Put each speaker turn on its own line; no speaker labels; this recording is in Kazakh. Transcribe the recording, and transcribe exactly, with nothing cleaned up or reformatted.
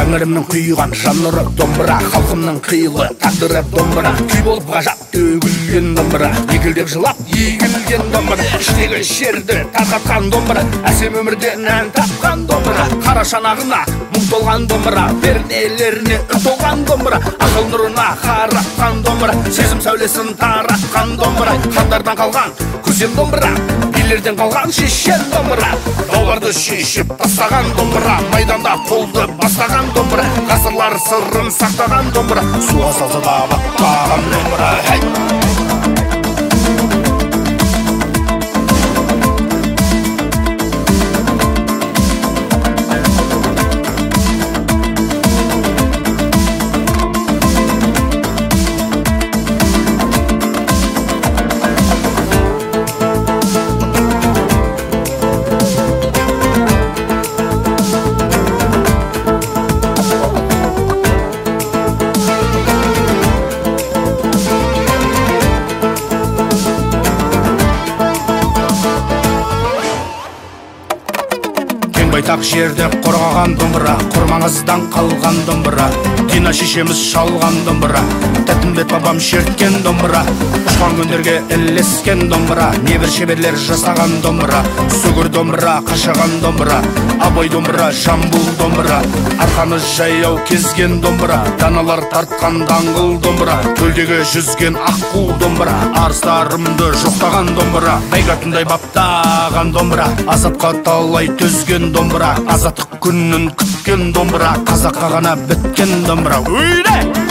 тәңірімнің құйған жаннұры домбыра, халқымның қилы тағдыры домбыра, күй болып ғажап төгілген домбыра, егілдеп жылап егілген домбыра, іштегі шерді тарқатқан домбыра, әсем өмірден ән тапқан домбыра, қара шанағына мұң толған домбыра, пернелеріне үн толған домбыра, ақыл нұрына қаратқан домбыра, сезім сәулесін таратқан домбыра, хандардан қалған күзен домбыра, билерден қалған шешен домбыра, дауларды шешіп тастаған домбыра, майданда қолды бастаған домбыра, ғасырлар сырын сақтаған домбыра, суға салса да батпаған домбыра. Байтақ жерде қорғаған домбыра, құрмаңыздан қалған домбыра, Дина шешеміз шалған домбыра, Тәттімбет бабам шерткен домбыра, ұшқан күндерге ілескен домбыра, небір шеберлер жасаған домбыра, сүгір домбыра, қашаған домбыра, абай домбыра, жамбыл домбыра, арқаны жаяу кезген домбыра, даналар тартқан даңғыл домбыра, көлдегі жүзген аққу домбыра, арыстарымды жоқтаған домбыра, бәйгатындай баптаған домбыра, азапқа талай төзген домбыра, азаттық күнін күткен домбыра, қазаққа ғана біткен домбыра. Үйде!